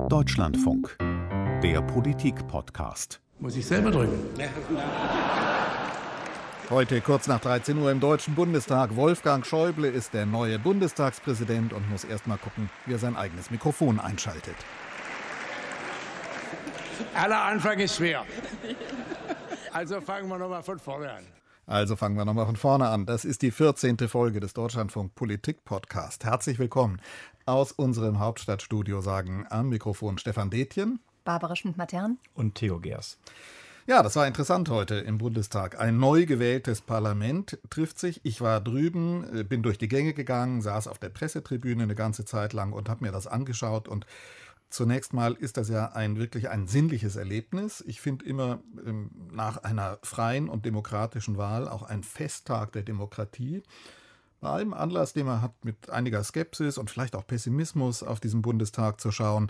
Deutschlandfunk, der Politik-Podcast. Muss ich selber drücken? Heute kurz nach 13 Uhr im Deutschen Bundestag. Wolfgang Schäuble ist der neue Bundestagspräsident und muss erst mal gucken, wie er sein eigenes Mikrofon einschaltet. Aller Anfang ist schwer. Also fangen wir nochmal von vorne an. Das ist die 14. Folge des Deutschlandfunk Politik-Podcast. Herzlich willkommen. Aus unserem Hauptstadtstudio sagen am Mikrofon Stefan Detjen, Barbara Schmidt-Matern und Theo Gers. Ja, das war interessant heute im Bundestag. Ein neu gewähltes Parlament trifft sich. Ich war drüben, bin durch die Gänge gegangen, saß auf der Pressetribüne eine ganze Zeit lang und habe mir das angeschaut. Und zunächst mal ist das ja wirklich ein sinnliches Erlebnis. Ich finde immer nach einer freien und demokratischen Wahl auch ein Festtag der Demokratie. Bei allem Anlass, den man hat, mit einiger Skepsis und vielleicht auch Pessimismus auf diesen Bundestag zu schauen,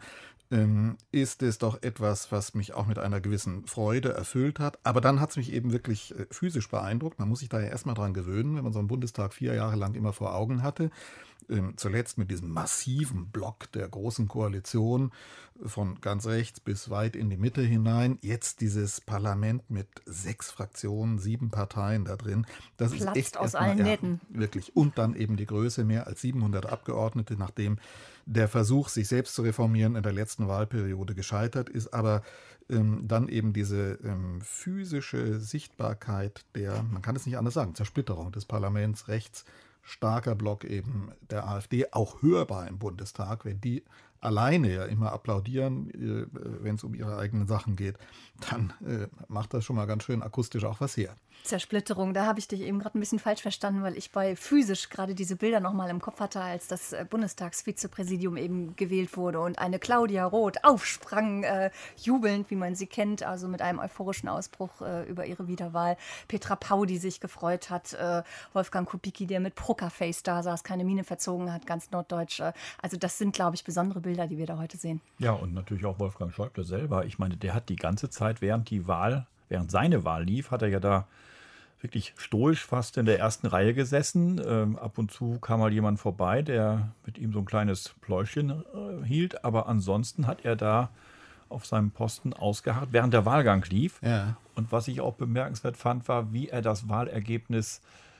ist es doch etwas, was mich auch mit einer gewissen Freude erfüllt hat. Aber dann hat es mich eben wirklich physisch beeindruckt. Man muss sich da ja erstmal dran gewöhnen, wenn man so einen Bundestag 4 Jahre lang immer vor Augen hatte. Zuletzt mit diesem massiven Block der Großen Koalition von ganz rechts bis weit in die Mitte hinein. Jetzt dieses Parlament mit 6 Fraktionen, 7 Parteien da drin. Das platzt ist echt aus allen Nähten. Wirklich. Und dann eben die Größe, mehr als 700 Abgeordnete, nachdem der Versuch, sich selbst zu reformieren, in der letzten Wahlperiode gescheitert ist. Aber dann eben diese physische Sichtbarkeit der, man kann es nicht anders sagen, Zersplitterung des Parlaments, rechts, starker Block eben der AfD, auch hörbar im Bundestag, wenn die alleine ja immer applaudieren, wenn es um ihre eigenen Sachen geht, dann macht das schon mal ganz schön akustisch auch was her. Zersplitterung, da habe ich dich eben gerade ein bisschen falsch verstanden, weil ich bei physisch gerade diese Bilder nochmal im Kopf hatte, als das Bundestagsvizepräsidium eben gewählt wurde und eine Claudia Roth aufsprang, jubelnd, wie man sie kennt, also mit einem euphorischen Ausbruch über ihre Wiederwahl. Petra Pau, die sich gefreut hat, Wolfgang Kubicki, der mit Pokerface da saß, keine Miene verzogen hat, ganz norddeutsch. Also das sind, glaube ich, besondere Bilder, die wir da heute sehen. Ja, und natürlich auch Wolfgang Schäuble selber. Ich meine, der hat die ganze Zeit, während seine Wahl lief, hat er ja da wirklich stoisch fast in der ersten Reihe gesessen. Ab und zu kam mal jemand vorbei, der mit ihm so ein kleines Pläuschchen hielt. Aber ansonsten hat er da auf seinem Posten ausgeharrt, während der Wahlgang lief. Ja. Und was ich auch bemerkenswert fand, war, wie er das Wahlergebnis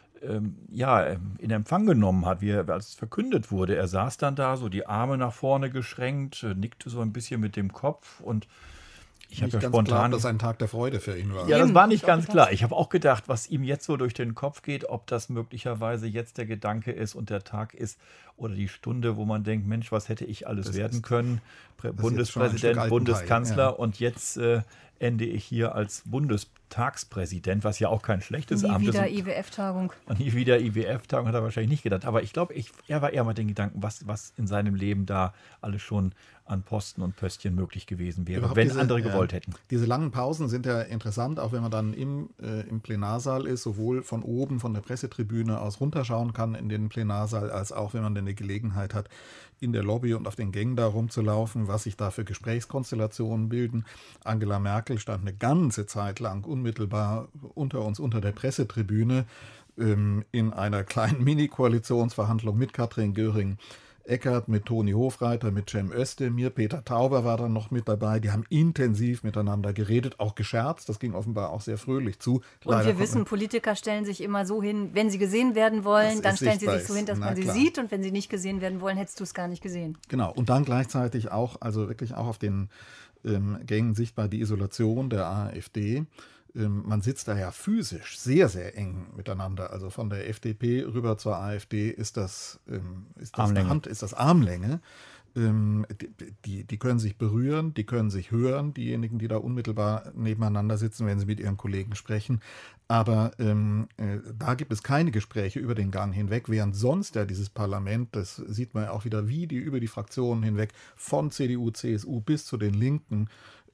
in Empfang genommen hat, als es verkündet wurde. Er saß dann da, so die Arme nach vorne geschränkt, nickte so ein bisschen mit dem Kopf und ich habe ja spontan klar, dass ein Tag der Freude für ihn war. Ja, das war nicht ganz klar. Ich habe auch gedacht, was ihm jetzt so durch den Kopf geht, ob das möglicherweise jetzt der Gedanke ist und der Tag ist oder die Stunde, wo man denkt, Mensch, was hätte ich alles werden können? Bundespräsident, Bundeskanzler und jetzt ende ich hier als Bundestagspräsident, was ja auch kein schlechtes Amt ist. Nie wieder IWF-Tagung. Und nie wieder IWF-Tagung hat er wahrscheinlich nicht gedacht. Aber ich glaube, er war eher mal den Gedanken, was in seinem Leben da alles schon an Posten und Pöstchen möglich gewesen wäre, wenn andere gewollt hätten. Diese langen Pausen sind ja interessant, auch wenn man dann im Plenarsaal ist, sowohl von oben, von der Pressetribüne aus runterschauen kann in den Plenarsaal, als auch, wenn man dann eine Gelegenheit hat, in der Lobby und auf den Gängen da rumzulaufen, was sich da für Gesprächskonstellationen bilden. Angela Merkel stand eine ganze Zeit lang unmittelbar unter uns, unter der Pressetribüne, in einer kleinen Mini-Koalitionsverhandlung mit Katrin Göring-Eckardt, mit Toni Hofreiter, mit Cem Özdemir, Peter Tauber war dann noch mit dabei. Die haben intensiv miteinander geredet, auch gescherzt. Das ging offenbar auch sehr fröhlich zu. Und wir wissen, Politiker stellen sich immer so hin, wenn sie gesehen werden wollen, dann stellen sie sich so hin, dass man sie sieht. Und wenn sie nicht gesehen werden wollen, hättest du es gar nicht gesehen. Genau. Und dann gleichzeitig auch, also wirklich auch auf den Gängen sichtbar die Isolation der AfD. Man sitzt da ja physisch sehr, sehr eng miteinander. Also von der FDP rüber zur AfD ist das Armlänge. Die können sich berühren, die können sich hören, diejenigen, die da unmittelbar nebeneinander sitzen, wenn sie mit ihren Kollegen sprechen. Aber da gibt es keine Gespräche über den Gang hinweg, während sonst ja dieses Parlament, das sieht man ja auch wieder, wie die über die Fraktionen hinweg von CDU, CSU bis zu den Linken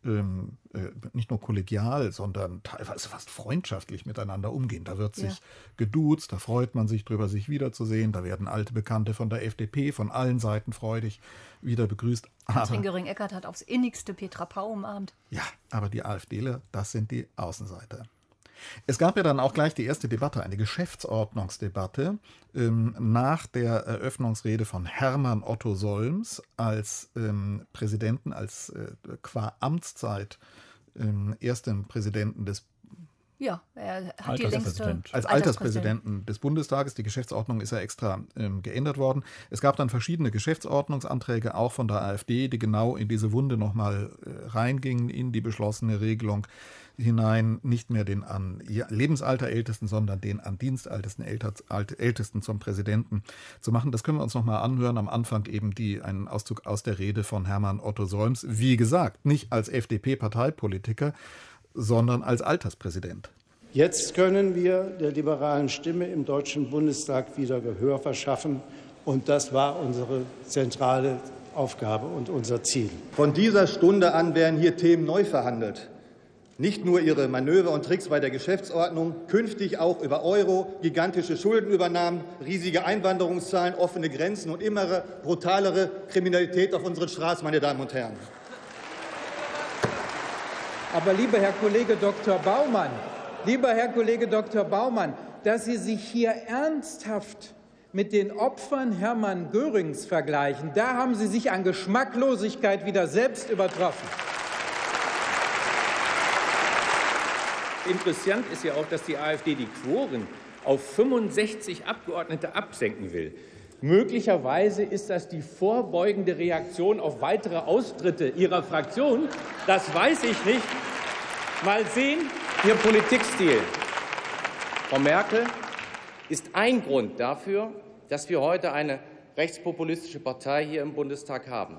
nicht nur kollegial, sondern teilweise fast freundschaftlich miteinander umgehen. Da wird sich geduzt, da freut man sich drüber, sich wiederzusehen. Da werden alte Bekannte von der FDP von allen Seiten freudig wieder begrüßt. Katrin Göring-Eckardt hat aufs Innigste Petra Pau umarmt. Ja, aber die AfDler, das sind die Außenseiter. Es gab ja dann auch gleich die erste Debatte, eine Geschäftsordnungsdebatte, nach der Eröffnungsrede von Hermann Otto Solms als Präsidenten, als qua Amtszeit ersten Präsidenten des Ja, er hat die längste... Als Alterspräsidenten des Bundestages. Die Geschäftsordnung ist ja extra geändert worden. Es gab dann verschiedene Geschäftsordnungsanträge, auch von der AfD, die genau in diese Wunde nochmal reingingen, in die beschlossene Regelung hinein, nicht mehr den an Lebensalter Ältesten, sondern den an Dienstältesten Ältesten zum Präsidenten zu machen. Das können wir uns nochmal anhören. Am Anfang eben einen Auszug aus der Rede von Hermann Otto Solms. Wie gesagt, nicht als FDP-Parteipolitiker, sondern als Alterspräsident. Jetzt können wir der liberalen Stimme im Deutschen Bundestag wieder Gehör verschaffen. Und das war unsere zentrale Aufgabe und unser Ziel. Von dieser Stunde an werden hier Themen neu verhandelt. Nicht nur Ihre Manöver und Tricks bei der Geschäftsordnung, künftig auch über Euro, gigantische Schuldenübernahmen, riesige Einwanderungszahlen, offene Grenzen und immer brutalere Kriminalität auf unseren Straßen, meine Damen und Herren. Aber lieber Herr Kollege Dr. Baumann, dass Sie sich hier ernsthaft mit den Opfern Hermann Görings vergleichen, da haben Sie sich an Geschmacklosigkeit wieder selbst übertroffen. Interessant ist ja auch, dass die AfD die Quoren auf 65 Abgeordnete absenken will. Möglicherweise ist das die vorbeugende Reaktion auf weitere Austritte Ihrer Fraktion. Das weiß ich nicht. Mal sehen, Ihr Politikstil. Frau Merkel, ist ein Grund dafür, dass wir heute eine rechtspopulistische Partei hier im Bundestag haben.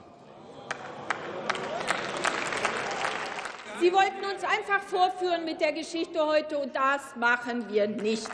Sie wollten uns einfach vorführen mit der Geschichte heute, und das machen wir nicht.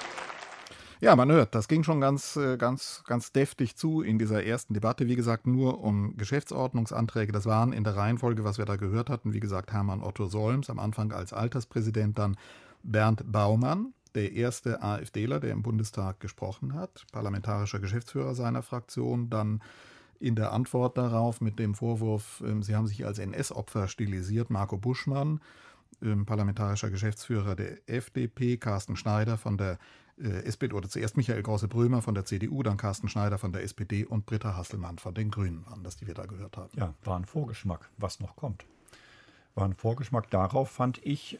Ja, man hört, das ging schon ganz deftig zu in dieser ersten Debatte. Wie gesagt, nur um Geschäftsordnungsanträge. Das waren in der Reihenfolge, was wir da gehört hatten, wie gesagt, Hermann Otto Solms, am Anfang als Alterspräsident, dann Bernd Baumann, der erste AfDler, der im Bundestag gesprochen hat, parlamentarischer Geschäftsführer seiner Fraktion, dann in der Antwort darauf mit dem Vorwurf, sie haben sich als NS-Opfer stilisiert, Marco Buschmann, parlamentarischer Geschäftsführer der FDP, Carsten Schneider von der SPD, oder zuerst Michael Grosse-Brömer von der CDU, dann Carsten Schneider von der SPD und Britta Hasselmann von den Grünen waren das, die wir da gehört haben. Ja, war ein Vorgeschmack, was noch kommt. War ein Vorgeschmack darauf, fand ich,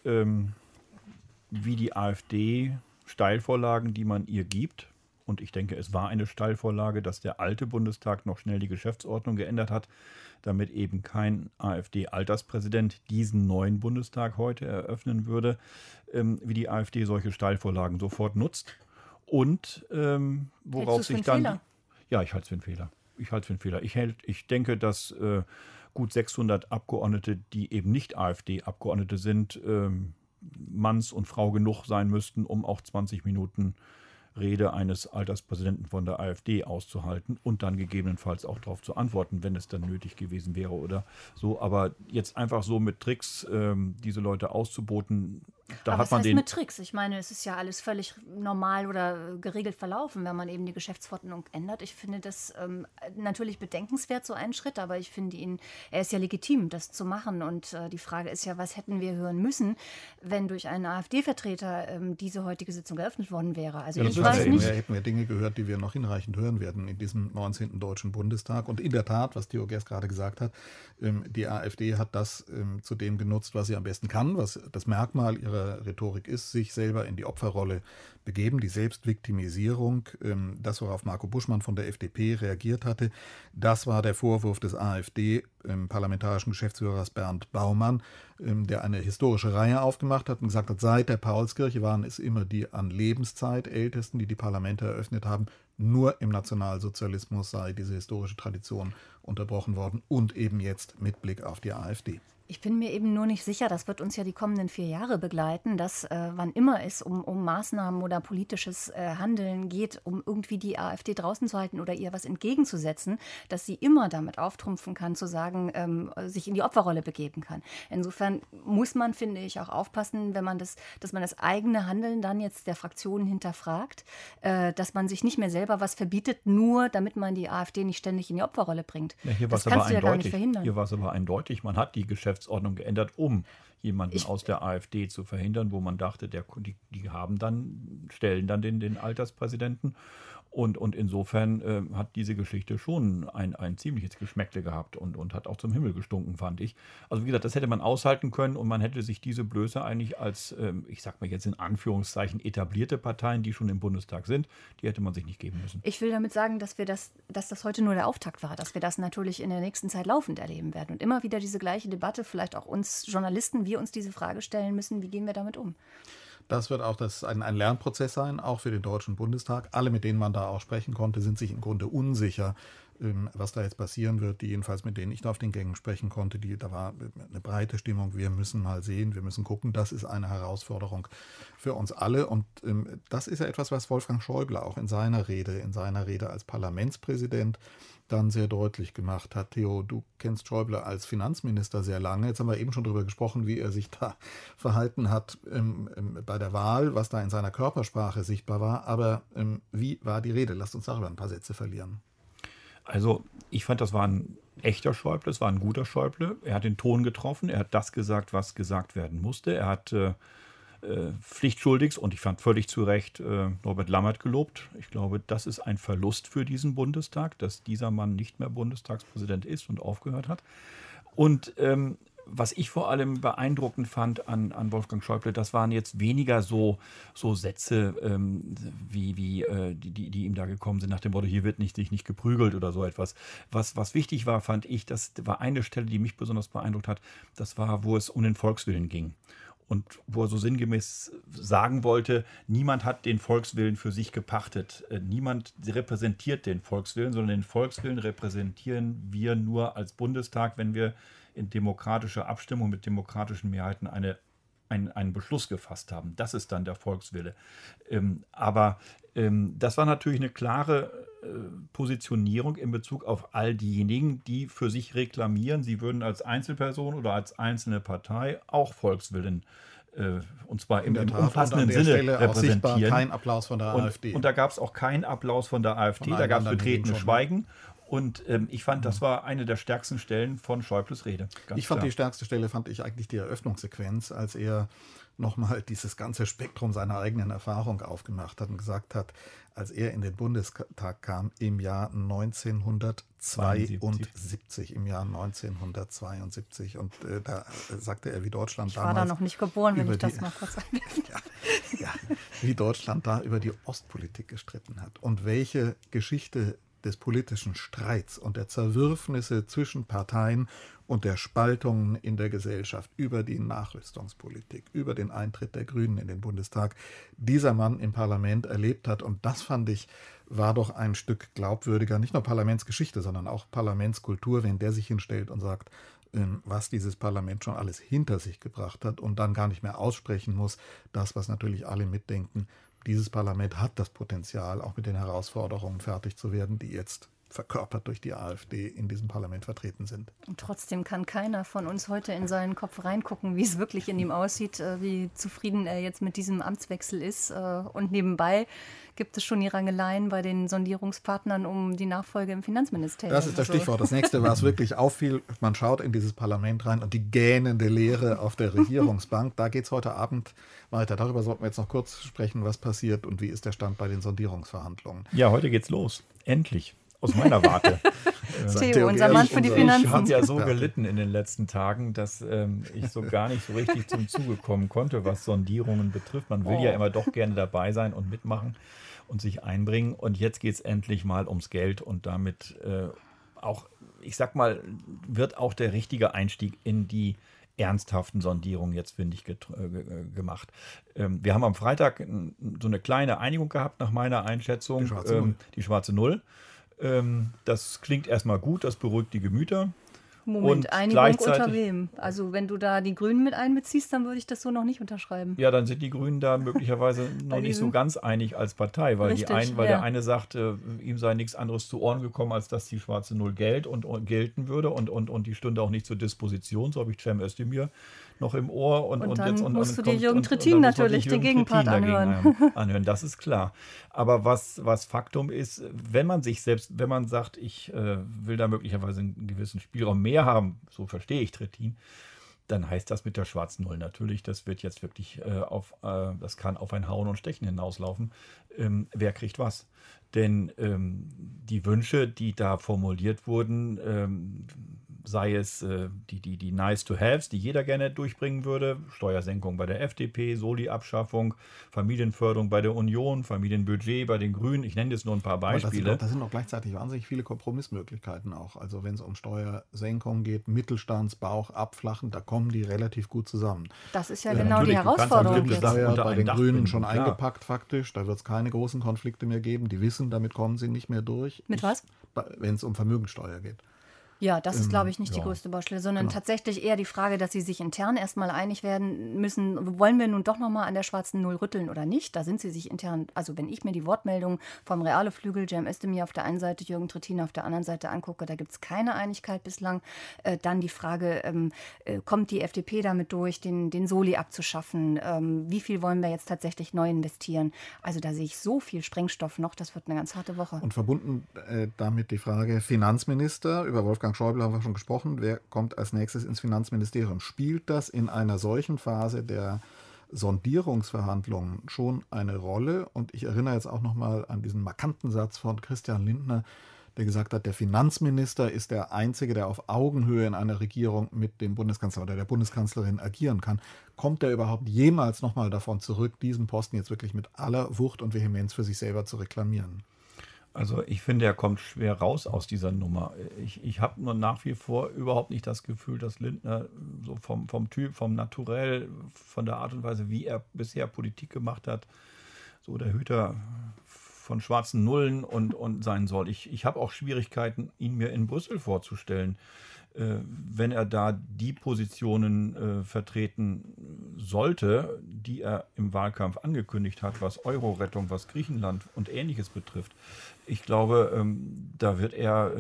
wie die AfD Steilvorlagen, die man ihr gibt, und ich denke, es war eine Steilvorlage, dass der alte Bundestag noch schnell die Geschäftsordnung geändert hat, damit eben kein AfD-Alterspräsident diesen neuen Bundestag heute eröffnen würde, wie die AfD solche Steilvorlagen sofort nutzt. Und worauf sich dann... Fehler? Ja, ich halte es für einen Fehler. Ich denke, dass gut 600 Abgeordnete, die eben nicht AfD-Abgeordnete sind, Manns und Frau genug sein müssten, um auch 20 Minuten Rede eines Alterspräsidenten von der AfD auszuhalten und dann gegebenenfalls auch darauf zu antworten, wenn es dann nötig gewesen wäre oder so. Aber jetzt einfach so mit Tricks diese Leute auszuboten, da aber hat man was heißt den... mit Tricks? Ich meine, es ist ja alles völlig normal oder geregelt verlaufen, wenn man eben die Geschäftsordnung ändert. Ich finde das natürlich bedenkenswert, so einen Schritt, aber ich finde er ist ja legitim, das zu machen. Und die Frage ist ja, was hätten wir hören müssen, wenn durch einen AfD-Vertreter diese heutige Sitzung eröffnet worden wäre? Also ja, ich weiß nicht. Hätten wir Dinge gehört, die wir noch hinreichend hören werden in diesem 19. Deutschen Bundestag. Und in der Tat, was Theo Gerst gerade gesagt hat, die AfD hat das zu dem genutzt, was sie am besten kann, was das Merkmal ihrer Rhetorik ist, sich selber in die Opferrolle begeben, die Selbstviktimisierung. Das, worauf Marco Buschmann von der FDP reagiert hatte, das war der Vorwurf des AfD-parlamentarischen Geschäftsführers Bernd Baumann, der eine historische Reihe aufgemacht hat und gesagt hat, seit der Paulskirche waren es immer die an Lebenszeit Ältesten, die Parlamente eröffnet haben. Nur im Nationalsozialismus sei diese historische Tradition unterbrochen worden und eben jetzt mit Blick auf die AfD. Ich bin mir eben nur nicht sicher, das wird uns ja die kommenden 4 Jahre begleiten, dass wann immer es um Maßnahmen oder politisches Handeln geht, um irgendwie die AfD draußen zu halten oder ihr was entgegenzusetzen, dass sie immer damit auftrumpfen kann, zu sagen, sich in die Opferrolle begeben kann. Insofern muss man, finde ich, auch aufpassen, dass man das eigene Handeln dann jetzt der Fraktionen hinterfragt, dass man sich nicht mehr selber was verbietet, nur damit man die AfD nicht ständig in die Opferrolle bringt. Punkt. Ja, hier das kannst du ja gar nicht verhindern. Hier war es aber eindeutig. Man hat die Geschäftsordnung geändert, um jemanden aus der AfD zu verhindern, wo man dachte, die stellen dann den Alterspräsidenten. Und insofern hat diese Geschichte schon ein ziemliches Geschmäckle gehabt und hat auch zum Himmel gestunken, fand ich. Also wie gesagt, das hätte man aushalten können und man hätte sich diese Blöße eigentlich als, ich sag mal jetzt in Anführungszeichen, etablierte Parteien, die schon im Bundestag sind, die hätte man sich nicht geben müssen. Ich will damit sagen, dass das heute nur der Auftakt war, dass wir das natürlich in der nächsten Zeit laufend erleben werden und immer wieder diese gleiche Debatte, vielleicht auch uns Journalisten, wir uns diese Frage stellen müssen, wie gehen wir damit um? Das wird auch ein Lernprozess sein, auch für den Deutschen Bundestag. Alle, mit denen man da auch sprechen konnte, sind sich im Grunde unsicher, was da jetzt passieren wird. Die jedenfalls, mit denen ich da auf den Gängen sprechen konnte, da war eine breite Stimmung. Wir müssen mal sehen, wir müssen gucken. Das ist eine Herausforderung für uns alle. Und das ist ja etwas, was Wolfgang Schäuble auch in seiner Rede als Parlamentspräsident dann sehr deutlich gemacht hat. Theo, du kennst Schäuble als Finanzminister sehr lange. Jetzt haben wir eben schon darüber gesprochen, wie er sich da verhalten hat bei der Wahl, was da in seiner Körpersprache sichtbar war. Aber wie war die Rede? Lasst uns darüber ein paar Sätze verlieren. Also ich fand, das war ein echter Schäuble, es war ein guter Schäuble. Er hat den Ton getroffen, er hat das gesagt, was gesagt werden musste. Er hat pflichtschuldigst und ich fand völlig zu Recht Norbert Lammert gelobt. Ich glaube, das ist ein Verlust für diesen Bundestag, dass dieser Mann nicht mehr Bundestagspräsident ist und aufgehört hat. Und was ich vor allem beeindruckend fand an Wolfgang Schäuble, das waren jetzt weniger so Sätze, die ihm da gekommen sind, nach dem Motto, hier wird sich nicht geprügelt oder so etwas. Was wichtig war, fand ich, das war eine Stelle, die mich besonders beeindruckt hat, das war, wo es um den Volkswillen ging. Und wo er so sinngemäß sagen wollte, niemand hat den Volkswillen für sich gepachtet. Niemand repräsentiert den Volkswillen, sondern den Volkswillen repräsentieren wir nur als Bundestag, wenn wir in demokratischer Abstimmung mit demokratischen Mehrheiten einen Beschluss gefasst haben. Das ist dann der Volkswille. Aber das war natürlich eine klare Positionierung in Bezug auf all diejenigen, die für sich reklamieren, sie würden als Einzelperson oder als einzelne Partei auch Volkswillen und zwar im umfassenden Sinne repräsentieren. Kein Applaus von der AfD. Und da gab es auch keinen Applaus von der AfD, da gab es betretenes Schweigen. Und ich fand, das war eine der stärksten Stellen von Schäubles Rede. Die stärkste Stelle fand ich eigentlich die Eröffnungssequenz, als er nochmal dieses ganze Spektrum seiner eigenen Erfahrung aufgemacht hat und gesagt hat, als er in den Bundestag kam im Jahr 1972. Im Jahr 1972. Und da sagte er, wie Deutschland damals... Ich war da noch nicht geboren, wenn ich das mal kurz einwerfen darf. Wie Deutschland da über die Ostpolitik gestritten hat und welche Geschichte des politischen Streits und der Zerwürfnisse zwischen Parteien und der Spaltungen in der Gesellschaft über die Nachrüstungspolitik, über den Eintritt der Grünen in den Bundestag, dieser Mann im Parlament erlebt hat. Und das, fand ich, war doch ein Stück glaubwürdiger, nicht nur Parlamentsgeschichte, sondern auch Parlamentskultur, wenn der sich hinstellt und sagt, was dieses Parlament schon alles hinter sich gebracht hat und dann gar nicht mehr aussprechen muss, das, was natürlich alle mitdenken, dieses Parlament hat das Potenzial, auch mit den Herausforderungen fertig zu werden, die jetzt verkörpert durch die AfD in diesem Parlament vertreten sind. Und trotzdem kann keiner von uns heute in seinen Kopf reingucken, wie es wirklich in ihm aussieht, wie zufrieden er jetzt mit diesem Amtswechsel ist. Und nebenbei gibt es schon die Rangeleien bei den Sondierungspartnern um die Nachfolge im Finanzministerium. Das ist das Stichwort. Das nächste, was wirklich auffiel, man schaut in dieses Parlament rein und die gähnende Leere auf der Regierungsbank. Da geht es heute Abend weiter. Darüber sollten wir jetzt noch kurz sprechen, was passiert und wie ist der Stand bei den Sondierungsverhandlungen. Ja, heute geht's los. Endlich. Aus meiner Warte. Theo, unser Mann für die Finanzen. Ich habe ja so gelitten in den letzten Tagen, dass ich so gar nicht so richtig zum Zuge kommen konnte, was Sondierungen betrifft. Man will ja immer doch gerne dabei sein und mitmachen und sich einbringen. Und jetzt geht es endlich mal ums Geld und damit auch, ich sag mal, wird auch der richtige Einstieg in die ernsthaften Sondierungen jetzt, finde ich, gemacht. Wir haben am Freitag so eine kleine Einigung gehabt, nach meiner Einschätzung. Die schwarze Null. Das klingt erstmal gut, das beruhigt die Gemüter. Moment, Einigung unter wem? Also wenn du da die Grünen mit einbeziehst, dann würde ich das so noch nicht unterschreiben. Ja, dann sind die Grünen da möglicherweise noch nicht so ganz einig als Partei, weil, der eine sagt, ihm sei nichts anderes zu Ohren gekommen, als dass die schwarze Null gelten würde und die stünde auch nicht zur Disposition. So habe ich Cem Özdemir noch im Ohr. Und dann musst du dir Jürgen Trittin natürlich, den Gegenpart, anhören. Das ist klar. Aber was Faktum ist, wenn man sagt, ich will da möglicherweise einen gewissen Spielraum mehr haben, so verstehe ich Trittin, dann heißt das mit der schwarzen Null natürlich, das wird jetzt wirklich das kann auf ein Hauen und Stechen hinauslaufen. Wer kriegt was? Denn die Wünsche, die da formuliert wurden, sei es die Nice-to-Haves, die jeder gerne durchbringen würde, Steuersenkung bei der FDP, Soli-Abschaffung, Familienförderung bei der Union, Familienbudget bei den Grünen, ich nenne jetzt nur ein paar Beispiele. Das sind auch gleichzeitig wahnsinnig viele Kompromissmöglichkeiten auch. Also wenn es um Steuersenkung geht, Mittelstandsbauch abflachen, da kommen die relativ gut zusammen. Das ist ja genau die Herausforderung jetzt. Das ist bei den Grünen schon eingepackt faktisch, da wird es keine großen Konflikte mehr geben, die wissen, damit kommen sie nicht mehr durch. Mit was? Wenn es um Vermögensteuer geht. Ja, das ist, glaube ich, nicht die größte Baustelle, sondern tatsächlich eher die Frage, dass sie sich intern erstmal einig werden müssen, wollen wir nun doch nochmal an der schwarzen Null rütteln oder nicht? Da sind sie sich intern, also wenn ich mir die Wortmeldung vom Reale-Flügel, Cem Özdemir auf der einen Seite, Jürgen Trittin auf der anderen Seite angucke, da gibt es keine Einigkeit bislang. Dann die Frage, kommt die FDP damit durch, den Soli abzuschaffen? Wie viel wollen wir jetzt tatsächlich neu investieren? Also da sehe ich so viel Sprengstoff noch, das wird eine ganz harte Woche. Und verbunden damit die Frage Finanzminister, über Wolfgang Schäuble haben wir schon gesprochen. Wer kommt als nächstes ins Finanzministerium? Spielt das in einer solchen Phase der Sondierungsverhandlungen schon eine Rolle? Und ich erinnere jetzt auch noch mal an diesen markanten Satz von Christian Lindner, der gesagt hat, der Finanzminister ist der Einzige, der auf Augenhöhe in einer Regierung mit dem Bundeskanzler oder der Bundeskanzlerin agieren kann. Kommt er überhaupt jemals noch mal davon zurück, diesen Posten jetzt wirklich mit aller Wucht und Vehemenz für sich selber zu reklamieren? Also ich finde, er kommt schwer raus aus dieser Nummer. Ich habe nur nach wie vor überhaupt nicht das Gefühl, dass Lindner so vom Typ, vom Naturell, von der Art und Weise, wie er bisher Politik gemacht hat, so der Hüter von schwarzen Nullen und sein soll. Ich habe auch Schwierigkeiten, ihn mir in Brüssel vorzustellen, wenn er da die Positionen vertreten sollte, die er im Wahlkampf angekündigt hat, was Euro-Rettung, was Griechenland und Ähnliches betrifft. Ich glaube, da wird er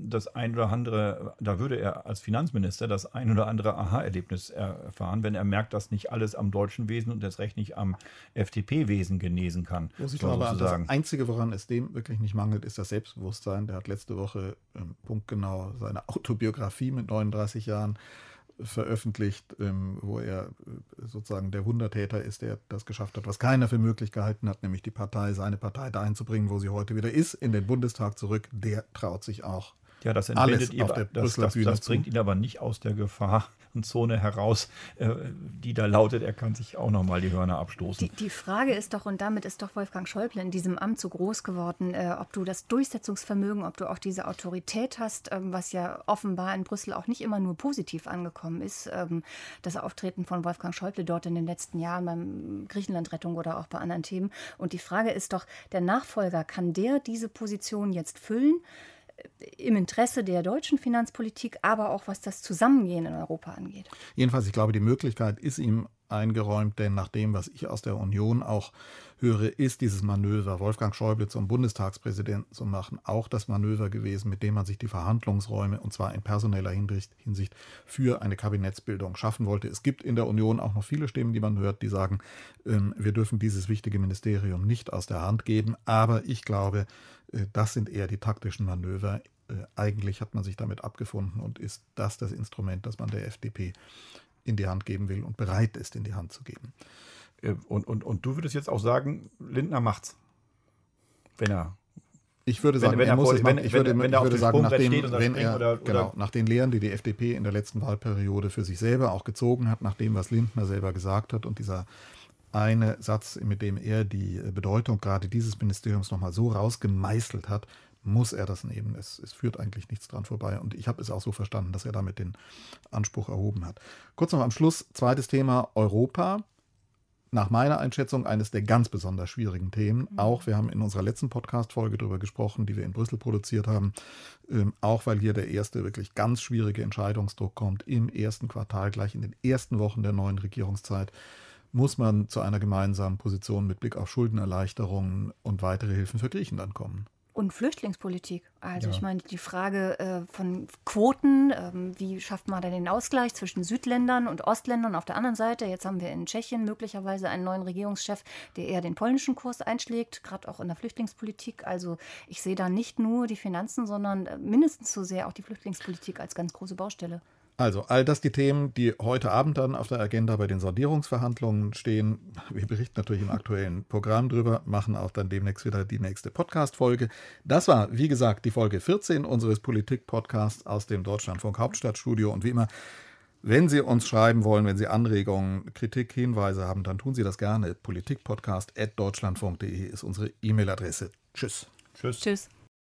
da würde er als Finanzminister das ein oder andere Aha-Erlebnis erfahren, wenn er merkt, dass nicht alles am deutschen Wesen und erst recht nicht am FDP-Wesen genesen kann. Ich glaube, das Einzige, woran es dem wirklich nicht mangelt, ist das Selbstbewusstsein. Der hat letzte Woche punktgenau seine Autobiografie mit 39 Jahren veröffentlicht, wo er sozusagen der Wundertäter ist, der das geschafft hat, was keiner für möglich gehalten hat, nämlich seine Partei dahin zu bringen, wo sie heute wieder ist, in den Bundestag zurück. Der traut sich auch. Ja, das entbindet ihn, das bringt ihn aber nicht aus der Gefahrenzone heraus, die da lautet, er kann sich auch nochmal die Hörner abstoßen. Die Frage ist doch, und damit ist doch Wolfgang Schäuble in diesem Amt so groß geworden, ob du das Durchsetzungsvermögen, ob du auch diese Autorität hast, was ja offenbar in Brüssel auch nicht immer nur positiv angekommen ist. Das Auftreten von Wolfgang Schäuble dort in den letzten Jahren beim Griechenland-Rettung oder auch bei anderen Themen. Und die Frage ist doch, der Nachfolger, kann der diese Position jetzt füllen? Im Interesse der deutschen Finanzpolitik, aber auch was das Zusammengehen in Europa angeht. Jedenfalls, ich glaube, die Möglichkeit ist ihm eingeräumt, denn nach dem, was ich aus der Union auch höre, ist dieses Manöver, Wolfgang Schäuble zum Bundestagspräsidenten zu machen, auch das Manöver gewesen, mit dem man sich die Verhandlungsräume, und zwar in personeller Hinsicht, für eine Kabinettsbildung schaffen wollte. Es gibt in der Union auch noch viele Stimmen, die man hört, die sagen, wir dürfen dieses wichtige Ministerium nicht aus der Hand geben, aber ich glaube, das sind eher die taktischen Manöver. Eigentlich hat man sich damit abgefunden und ist das Instrument, das man der FDP in die Hand geben will und bereit ist, in die Hand zu geben. Und du würdest jetzt auch sagen, Lindner macht's, wenn er... Ich würde sagen, er muss es machen. Ich würde sagen, nach den Lehren, die die FDP in der letzten Wahlperiode für sich selber auch gezogen hat, nach dem, was Lindner selber gesagt hat und dieser eine Satz, mit dem er die Bedeutung gerade dieses Ministeriums nochmal so rausgemeißelt hat, muss er das nehmen. Es führt eigentlich nichts dran vorbei. Und ich habe es auch so verstanden, dass er damit den Anspruch erhoben hat. Kurz noch am Schluss, zweites Thema, Europa. nach meiner Einschätzung eines der ganz besonders schwierigen Themen. Auch wir haben in unserer letzten Podcast-Folge darüber gesprochen, die wir in Brüssel produziert haben, auch weil hier der erste wirklich ganz schwierige Entscheidungsdruck kommt im ersten Quartal, gleich in den ersten Wochen der neuen Regierungszeit, muss man zu einer gemeinsamen Position mit Blick auf Schuldenerleichterungen und weitere Hilfen für Griechenland kommen. Und Flüchtlingspolitik. Also ich meine, die Frage von Quoten, wie schafft man da den Ausgleich zwischen Südländern und Ostländern auf der anderen Seite? Jetzt haben wir in Tschechien möglicherweise einen neuen Regierungschef, der eher den polnischen Kurs einschlägt, gerade auch in der Flüchtlingspolitik. Also ich sehe da nicht nur die Finanzen, sondern mindestens so sehr auch die Flüchtlingspolitik als ganz große Baustelle. Also all das die Themen, die heute Abend dann auf der Agenda bei den Sondierungsverhandlungen stehen. Wir berichten natürlich im aktuellen Programm drüber, machen auch dann demnächst wieder die nächste Podcast-Folge. Das war, wie gesagt, die Folge 14 unseres Politik-Podcasts aus dem Deutschlandfunk Hauptstadtstudio. Und wie immer, wenn Sie uns schreiben wollen, wenn Sie Anregungen, Kritik, Hinweise haben, dann tun Sie das gerne. Politikpodcast@deutschlandfunk.de ist unsere E-Mail-Adresse. Tschüss. Tschüss. Tschüss.